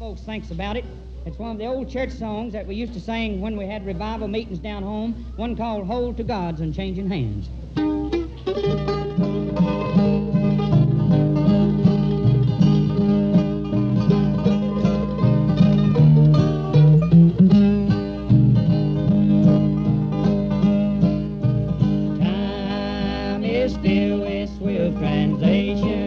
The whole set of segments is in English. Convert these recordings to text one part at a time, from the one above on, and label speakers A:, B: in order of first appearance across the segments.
A: folks thinks about it. It's one of the old church songs that we used to sing when we had revival meetings down home, one called Hold to God's Unchanging Hands. Time is still a swift translation.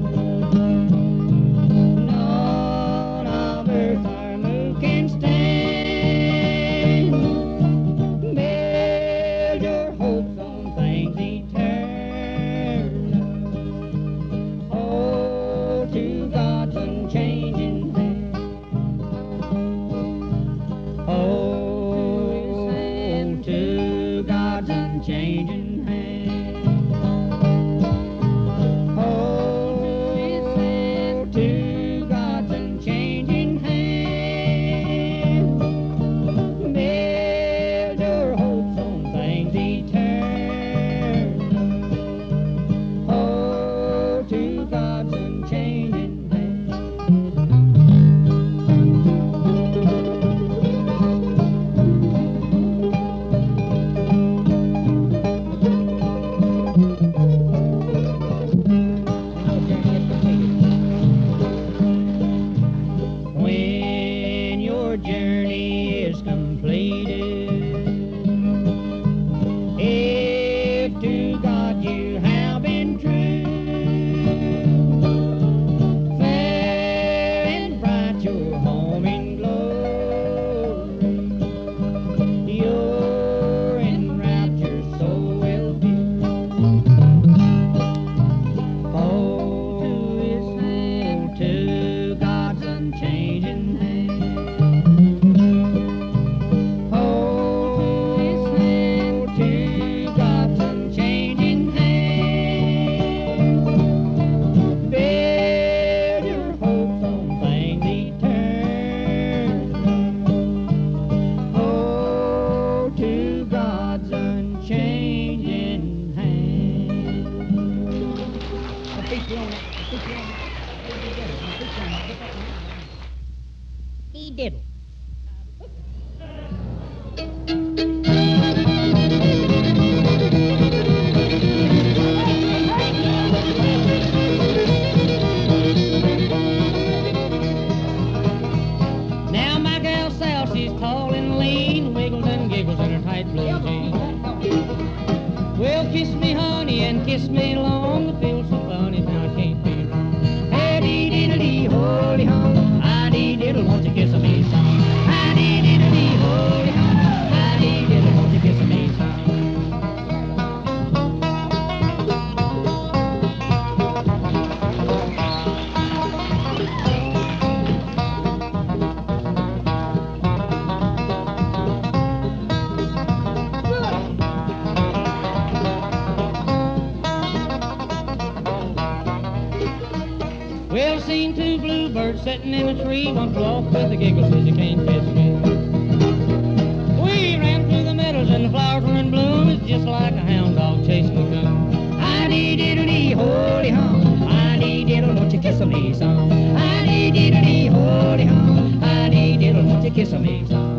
A: Changing hands. Hold to God's unchanging hand. Build your hopes on things eternal. Hold to God's unchanging hand. When your journey is completed, if to God you have been true, fair and bright your home in glory, your enraptured soul will view. Hold to God's unchanging hand. Hold to God's unchanging hand. Build your hopes on things eternal. Hold to God's unchanging hand. He diddle. Now my gal Sal, she's tall and lean, wiggles and giggles in her tight blue jeans. Well, kiss me, honey, and kiss me long. It feels so funny, now I can't be wrong. Hey-dee-dee-dee, holy hum, I-dee-diddle, won't you kiss me some? I-dee-dee-dee, holy hum, I-dee-diddle, won't you kiss me some? Well, seen two bluebirds sitting in a tree. One flew off with a giggle, says you can't catch me. We ran through the meadows and the flowers were in bloom. It's just like a hound dog chasing a coon. I-dee-diddle-dee, holy hum, I-dee-diddle, won't you kiss me some? I-dee-diddle-dee, holy hum, I-dee-diddle, won't you kiss me some?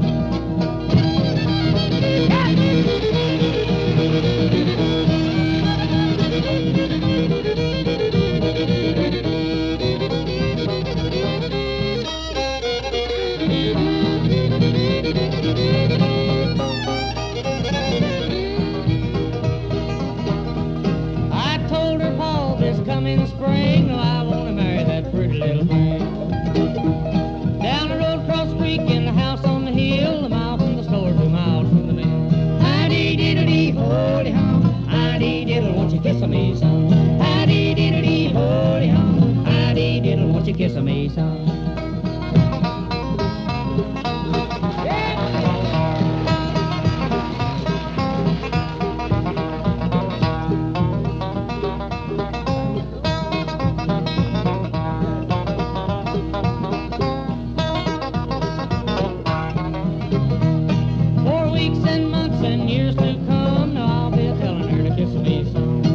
A: I told her, Paul, this coming spring, no, I want to marry that pretty little thing. Down the road, across the creek, in the house on the hill, a mile from the store, 2 miles from the mill. I-dee-diddle-dee, holy hum, I-dee-diddle, won't you kiss me some? I-dee-diddle-dee, holy hum, I-dee-diddle, won't you kiss me some?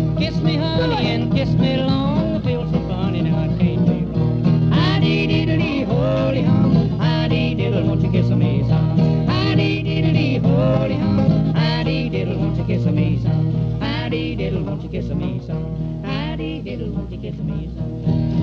A: Kiss me, honey, and kiss me long. I feel so funny now, I can't be wrong. I-dee-dee-dee. kiss me, son? Hi-dee diddle, won't you kiss me, son?